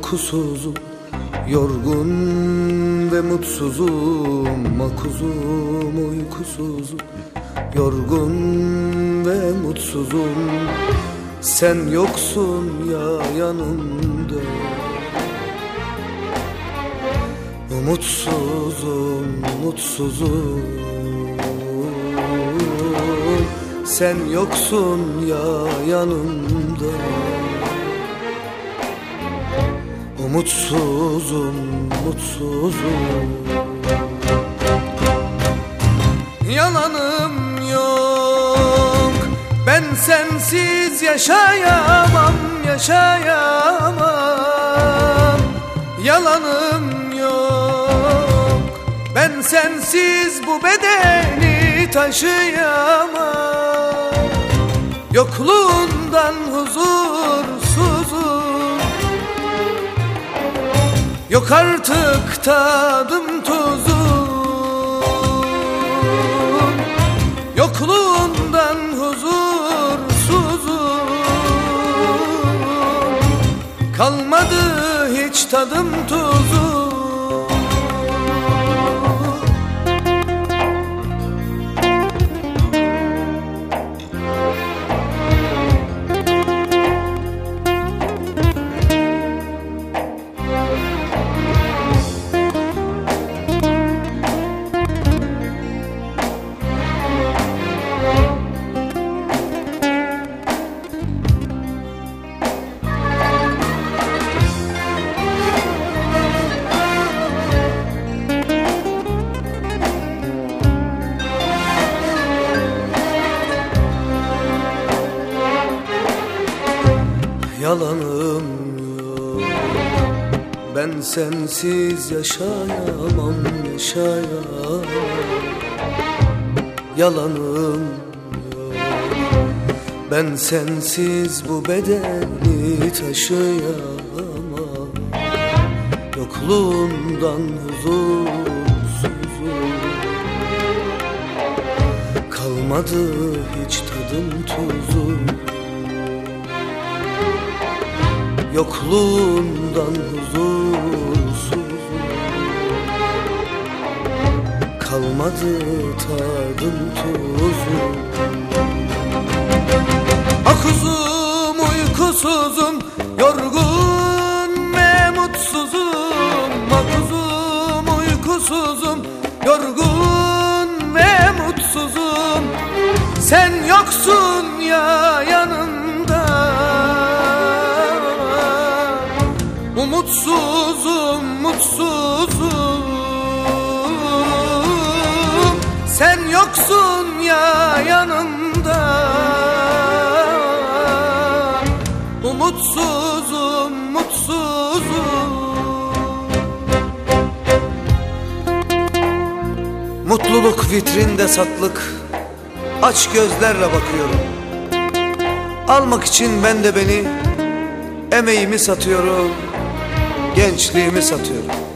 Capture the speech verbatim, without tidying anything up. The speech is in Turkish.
uykusuzum, yorgun ve mutsuzum. Makuzum, uykusuzum, yorgun ve mutsuzum. Sen yoksun ya yanımda. Umutsuzum, mutsuzum. Sen yoksun ya yanımda. Umutsuzum, mutsuzum. Yalanım yok, ben sensiz yaşayamam, yaşayamam. Yalanım yok, ben sensiz bu bedeni taşıyamam. Yokluğundan huzursuzum, yok artık tadım tuzum. Yokluğundan huzursuzum, kalmadı hiç tadım tuzum. Yalanım yok, ben sensiz yaşayamam, yaşayamam. Yalanım yok, ben sensiz bu bedeni taşıyamam. Yokluğundan huzursuzum, kalmadı hiç tadım tuzum. Yokluğundan huzursuzum, kalmadı tadım tuzum. Makuzum, uykusuzum, yorgun ve mutsuzum. Makuzum, uykusuzum, yorgun ve mutsuzum. Sen yoksun ya yanımda. Umutsuzum, mutsuzum. Sen yoksun ya yanımda. Umutsuzum, mutsuzum. Mutluluk vitrinde satlık, aç gözlerle bakıyorum. Almak için ben de beni, emeğimi satıyorum, gençliğimi satıyorum.